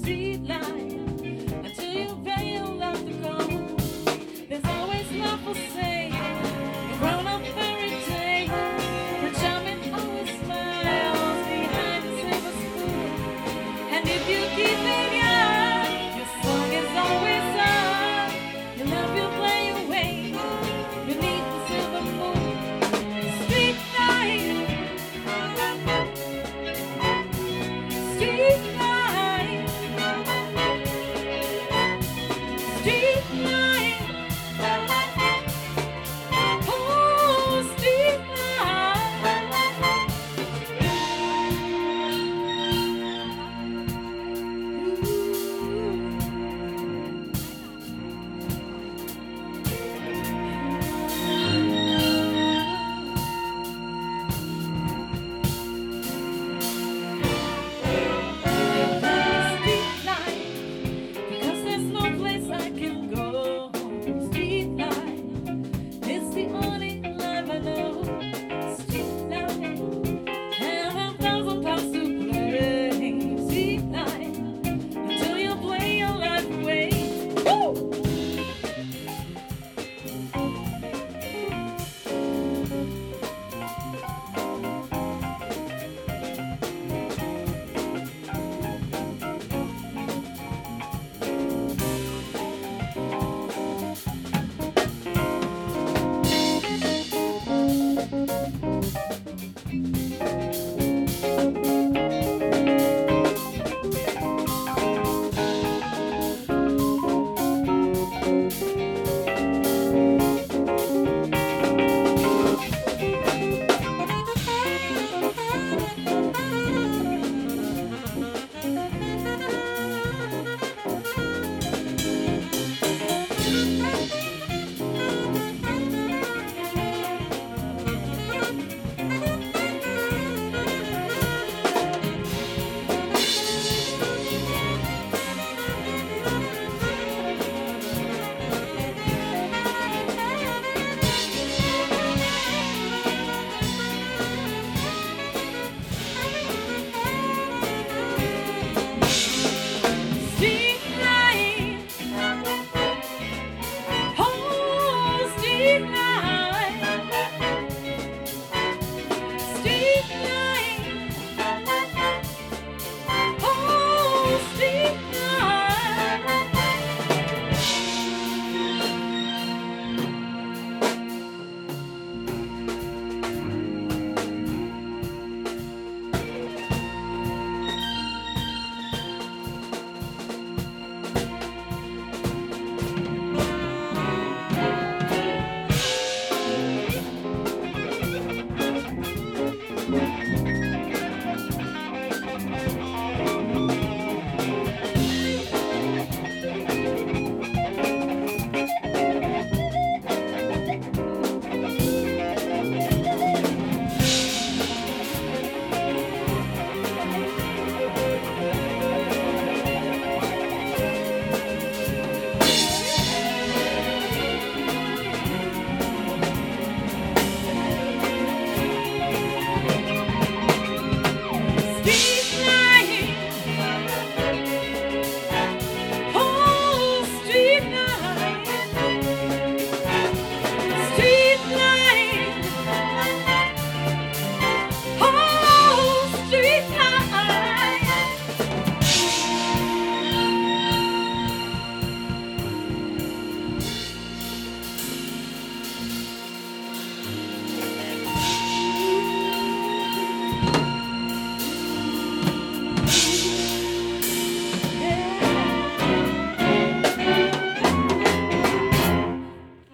street light until you bail out the cold. There's always love for sale, a grown-up fairy tale. The charming always smiles behind the silver spoon. And if you keep it young, your song is always on. Your love will play away beneath the silver moon. Street light, street light, street light. Oh, street because there's no place I can go. Street light, it's the only life I know. Street light, and 1,000 parts to play. Street light, until you play your life away. Woo! Street